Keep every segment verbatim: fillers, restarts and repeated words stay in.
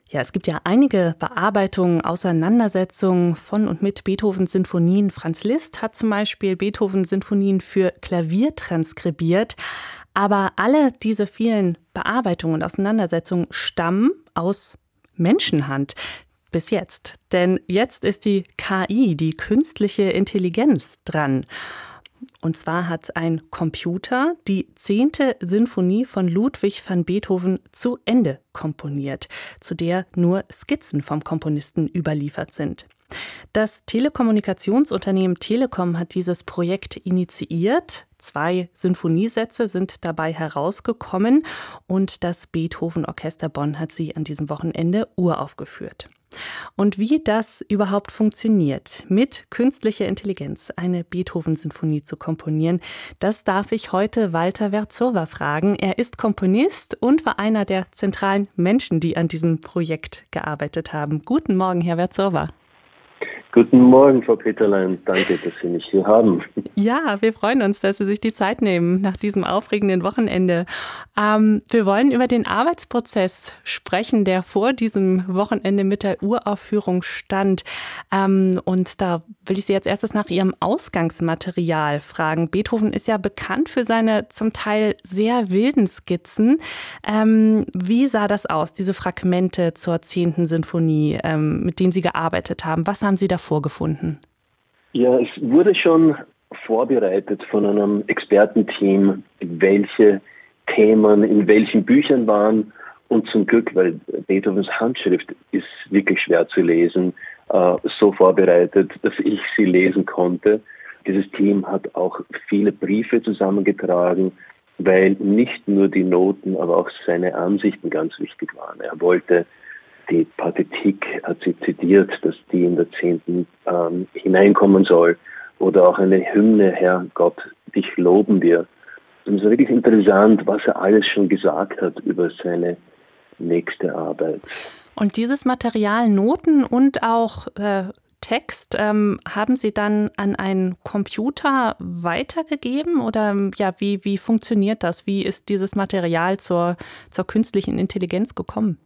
Ja, es gibt ja einige Bearbeitungen, Auseinandersetzungen von und mit Beethovens Sinfonien. Franz Liszt hat zum Beispiel Beethovens Sinfonien für Klavier transkribiert. Aber alle diese vielen Bearbeitungen und Auseinandersetzungen stammen aus Menschenhand. Bis jetzt. Denn jetzt ist die K I, die künstliche Intelligenz, dran. Und zwar hat ein Computer die zehnte Sinfonie von Ludwig van Beethoven zu Ende komponiert, zu der nur Skizzen vom Komponisten überliefert sind. Das Telekommunikationsunternehmen Telekom hat dieses Projekt initiiert. Zwei Sinfoniesätze sind dabei herausgekommen und das Beethoven-Orchester Bonn hat sie an diesem Wochenende uraufgeführt. Und wie das überhaupt funktioniert, mit künstlicher Intelligenz eine Beethoven-Sinfonie zu komponieren, das darf ich heute Walter Werzowa fragen. Er ist Komponist und war einer der zentralen Menschen, die an diesem Projekt gearbeitet haben. Guten Morgen, Herr Werzowa. Guten Morgen, Frau Peterlein. Danke, dass Sie mich hier haben. Ja, wir freuen uns, dass Sie sich die Zeit nehmen nach diesem aufregenden Wochenende. Ähm, wir wollen über den Arbeitsprozess sprechen, der vor diesem Wochenende mit der Uraufführung stand. Ähm, und da will ich Sie jetzt erstes nach Ihrem Ausgangsmaterial fragen. Beethoven ist ja bekannt für seine zum Teil sehr wilden Skizzen. Ähm, wie sah das aus, diese Fragmente zur zehnten Sinfonie, ähm, mit denen Sie gearbeitet haben? Was haben Sie da vorgefunden? Ja, es wurde schon vorbereitet von einem Expertenteam, welche Themen in welchen Büchern waren. Und zum Glück, weil Beethovens Handschrift ist wirklich schwer zu lesen, äh, so vorbereitet, dass ich sie lesen konnte. Dieses Team hat auch viele Briefe zusammengetragen, weil nicht nur die Noten, aber auch seine Ansichten ganz wichtig waren. Er wollte die Partitik, hat sie zitiert, dass die in der zehnten ähm, hineinkommen soll. Oder auch eine Hymne, Herr Gott, dich loben wir. Und es ist wirklich interessant, was er alles schon gesagt hat über seine nächste Arbeit. Und dieses Material, Noten und auch äh, Text, ähm, haben Sie dann an einen Computer weitergegeben? Oder ja, wie, wie funktioniert das? Wie ist dieses Material zur, zur künstlichen Intelligenz gekommen?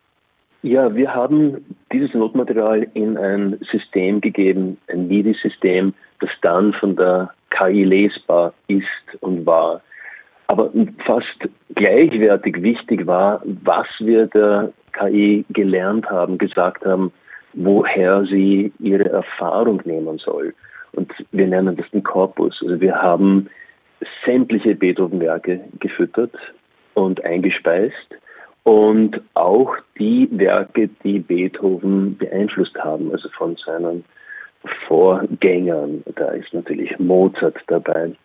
Ja, wir haben dieses Notmaterial in ein System gegeben, ein MIDI-System, das dann von der K I lesbar ist und war. Aber fast gleichwertig wichtig war, was wir der K I gelernt haben, gesagt haben, woher sie ihre Erfahrung nehmen soll. Und wir nennen das den Korpus. Also wir haben sämtliche Beethoven-Werke gefüttert und eingespeist. Und auch die Werke, die Beethoven beeinflusst haben, also von seinen Vorgängern. Da ist natürlich Mozart dabei.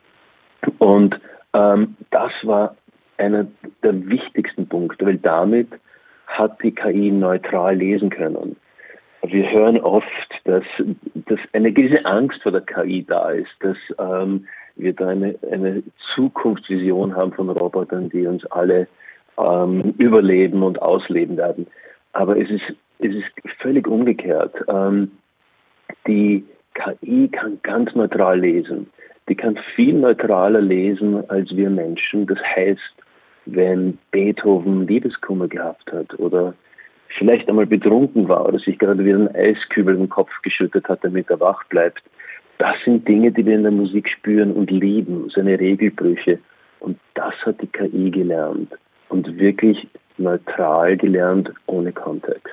Und ähm, das war einer der wichtigsten Punkte, weil damit hat die K I neutral lesen können. Wir hören oft, dass, dass eine gewisse Angst vor der K I da ist, dass ähm, wir da eine, eine Zukunftsvision haben von Robotern, die uns alle Ähm, überleben und ausleben werden. Aber es ist, es ist völlig umgekehrt. Ähm, die K I kann ganz neutral lesen. Die kann viel neutraler lesen als wir Menschen. Das heißt, wenn Beethoven Liebeskummer gehabt hat oder vielleicht einmal betrunken war oder sich gerade wieder einen Eiskübel im Kopf geschüttet hat, damit er wach bleibt, das sind Dinge, die wir in der Musik spüren und lieben, seine Regelbrüche. Und das hat die K I gelernt. Und wirklich neutral gelernt, ohne Kontext.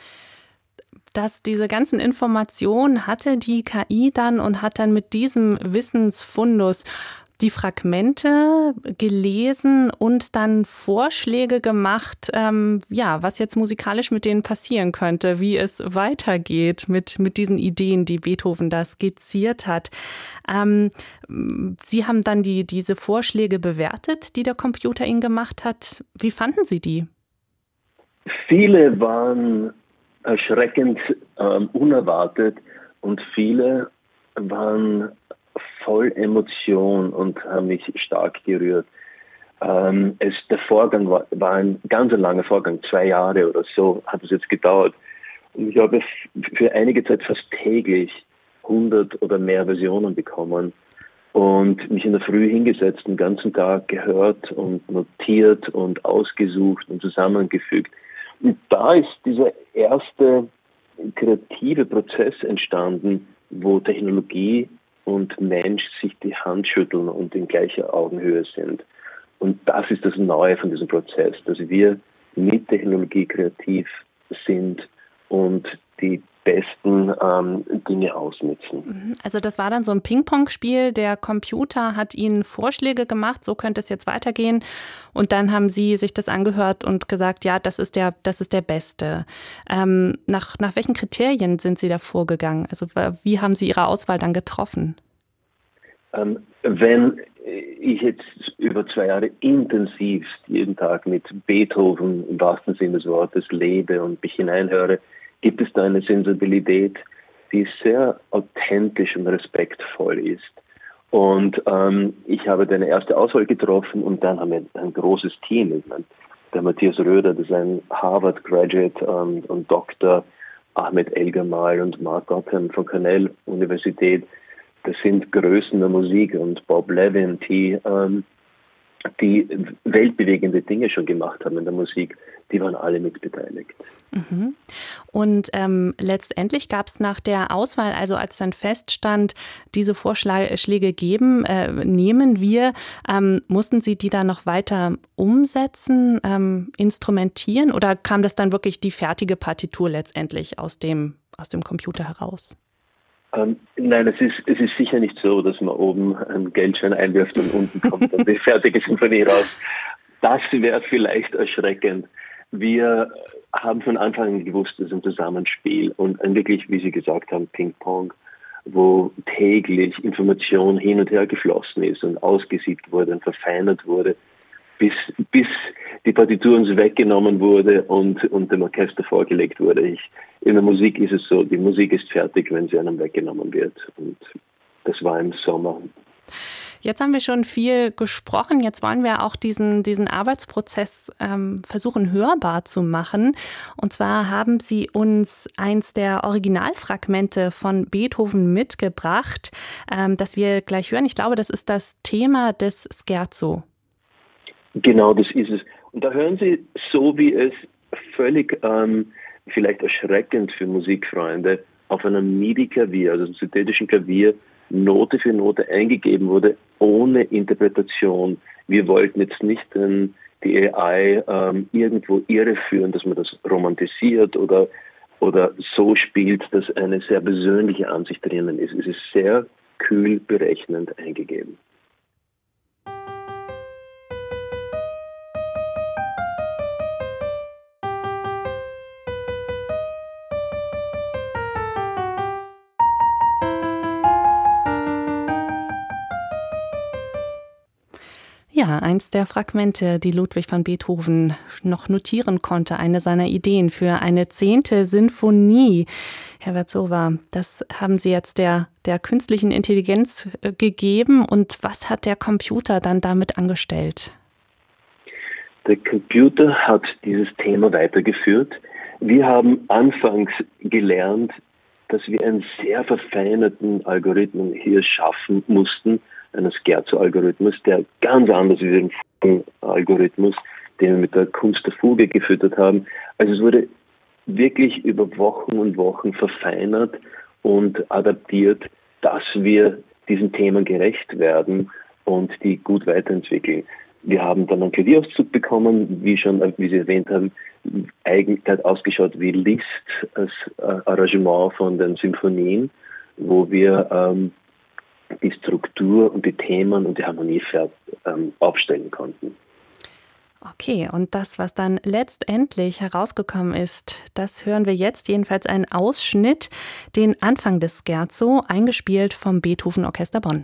Dass diese ganzen Informationen hatte die K I dann und hat dann mit diesem Wissensfundus die Fragmente gelesen und dann Vorschläge gemacht, ähm, ja, was jetzt musikalisch mit denen passieren könnte, wie es weitergeht mit, mit diesen Ideen, die Beethoven da skizziert hat. Ähm, Sie haben dann die, diese Vorschläge bewertet, die der Computer Ihnen gemacht hat. Wie fanden Sie die? Viele waren erschreckend ähm, unerwartet und viele waren voll Emotion und haben mich stark gerührt. Ähm, es, der Vorgang war, war ein ganz langer Vorgang, zwei Jahre oder so hat es jetzt gedauert. Und ich habe für einige Zeit fast täglich hundert oder mehr Versionen bekommen und mich in der Früh hingesetzt, den ganzen Tag gehört und notiert und ausgesucht und zusammengefügt. Und da ist dieser erste kreative Prozess entstanden, wo Technologie und Mensch sich die Hand schütteln und in gleicher Augenhöhe sind. Und das ist das Neue von diesem Prozess, dass wir mit Technologie kreativ sind und die besten ähm, Dinge ausnutzen. Also das war dann so ein Ping-Pong-Spiel. Der Computer hat Ihnen Vorschläge gemacht, so könnte es jetzt weitergehen. Und dann haben Sie sich das angehört und gesagt, ja, das ist der, das ist der Beste. Ähm, nach, nach welchen Kriterien sind Sie da vorgegangen? Also wie haben Sie Ihre Auswahl dann getroffen? Ähm, wenn ich jetzt über zwei Jahre intensiv jeden Tag mit Beethoven im wahrsten Sinne des Wortes lebe und mich hineinhöre, gibt es da eine Sensibilität, die sehr authentisch und respektvoll ist. Und ähm, ich habe eine erste Auswahl getroffen und dann haben wir ein großes Team. Ich meine, der Matthias Röder, das ist ein Harvard-Graduate ähm, und Doktor, Ahmed El-Gamal und Mark Gotham von Cornell Universität. Das sind Größen der Musik und Bob Levin, die, ähm, die weltbewegende Dinge schon gemacht haben in der Musik, die waren alle mitbeteiligt. Mhm. Und ähm, letztendlich gab es nach der Auswahl, also als dann feststand, diese Vorschläge geben, äh, nehmen wir, ähm, mussten Sie die dann noch weiter umsetzen, ähm, instrumentieren oder kam das dann wirklich die fertige Partitur letztendlich aus dem, aus dem Computer heraus? Ähm, nein, es ist, es ist sicher nicht so, dass man oben einen Geldschein einwirft und unten kommt dann die fertige Sinfonie raus. Das wäre vielleicht erschreckend. Wir haben von Anfang an gewusst, es ist ein Zusammenspiel und ein wirklich, wie Sie gesagt haben, Ping-Pong, wo täglich Information hin und her geflossen ist und ausgesiebt wurde und verfeinert wurde, bis, bis die Partitur uns weggenommen wurde und, und dem Orchester vorgelegt wurde. Ich, in der Musik ist es so, die Musik ist fertig, wenn sie einem weggenommen wird. Und das war im Sommer. Jetzt haben wir schon viel gesprochen. Jetzt wollen wir auch diesen, diesen Arbeitsprozess ähm, versuchen hörbar zu machen. Und zwar haben Sie uns eins der Originalfragmente von Beethoven mitgebracht, ähm, das wir gleich hören. Ich glaube, das ist das Thema des Scherzo. Genau, das ist es. Und da hören Sie, so wie es völlig ähm, vielleicht erschreckend für Musikfreunde auf einem MIDI-Klavier, also einem synthetischen Klavier, Note für Note eingegeben wurde, ohne Interpretation. Wir wollten jetzt nicht ähm, die A I ähm, irgendwo irreführen, dass man das romantisiert oder, oder so spielt, dass eine sehr persönliche Ansicht drinnen ist. Es ist sehr kühl berechnend eingegeben. Ja, eins der Fragmente, die Ludwig van Beethoven noch notieren konnte, eine seiner Ideen für eine zehnte Sinfonie. Herr Verzova, das haben Sie jetzt der, der künstlichen Intelligenz gegeben. Und was hat der Computer dann damit angestellt? Der Computer hat dieses Thema weitergeführt. Wir haben anfangs gelernt, dass wir einen sehr verfeinerten Algorithmus hier schaffen mussten, einen Scherzo-Algorithmus, der ganz anders ist als den Algorithmus, den wir mit der Kunst der Fuge gefüttert haben. Also es wurde wirklich über Wochen und Wochen verfeinert und adaptiert, dass wir diesen Themen gerecht werden und die gut weiterentwickeln. Wir haben dann einen Klavierauszug bekommen, wie schon, wie Sie erwähnt haben, eigentlich hat ausgeschaut wie Liszt, als Arrangement von den Symphonien, wo wir ähm, die Struktur und die Themen und die Harmonie ähm, aufstellen konnten. Okay, und das, was dann letztendlich herausgekommen ist, das hören wir jetzt, jedenfalls einen Ausschnitt, den Anfang des Scherzo, eingespielt vom Beethoven Orchester Bonn.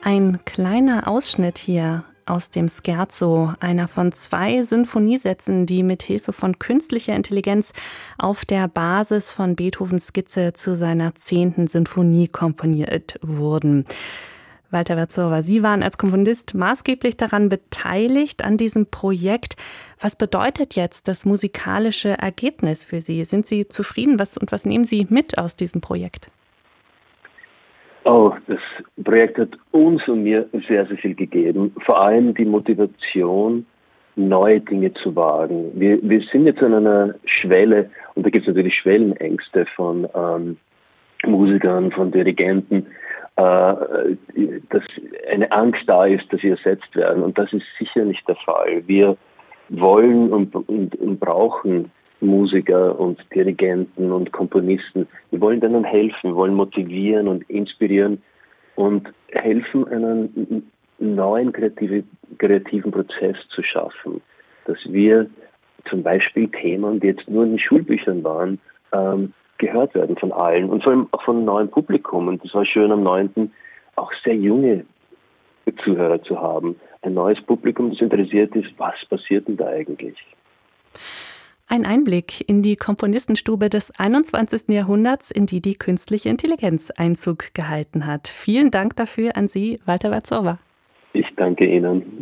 Ein kleiner Ausschnitt hier aus dem Scherzo, einer von zwei Sinfoniesätzen, die mit Hilfe von künstlicher Intelligenz auf der Basis von Beethovens Skizze zu seiner zehnten Sinfonie komponiert wurden. Walter Werzowa, Sie waren als Komponist maßgeblich daran beteiligt an diesem Projekt. Was bedeutet jetzt das musikalische Ergebnis für Sie? Sind Sie zufrieden? Was, und was nehmen Sie mit aus diesem Projekt? Oh, das Projekt hat uns und mir sehr, sehr viel gegeben. Vor allem die Motivation, neue Dinge zu wagen. Wir, wir sind jetzt an einer Schwelle, und da gibt es natürlich Schwellenängste von ähm, Musikern, von Dirigenten, äh, dass eine Angst da ist, dass sie ersetzt werden. Und das ist sicher nicht der Fall. Wir wollen und, und, und brauchen Musiker und Dirigenten und Komponisten. Wir wollen denen helfen, wir wollen motivieren und inspirieren und helfen, einen neuen kreative, kreativen Prozess zu schaffen, dass wir zum Beispiel Themen, die jetzt nur in den Schulbüchern waren, ähm, gehört werden von allen und vor allem auch von einem neuen Publikum. Und das war schön am neunten auch sehr junge Zuhörer zu haben. Ein neues Publikum, das interessiert ist, was passiert denn da eigentlich? Ein Einblick in die Komponistenstube des einundzwanzigsten Jahrhunderts, in die die künstliche Intelligenz Einzug gehalten hat. Vielen Dank dafür an Sie, Walter Werzowa. Ich danke Ihnen.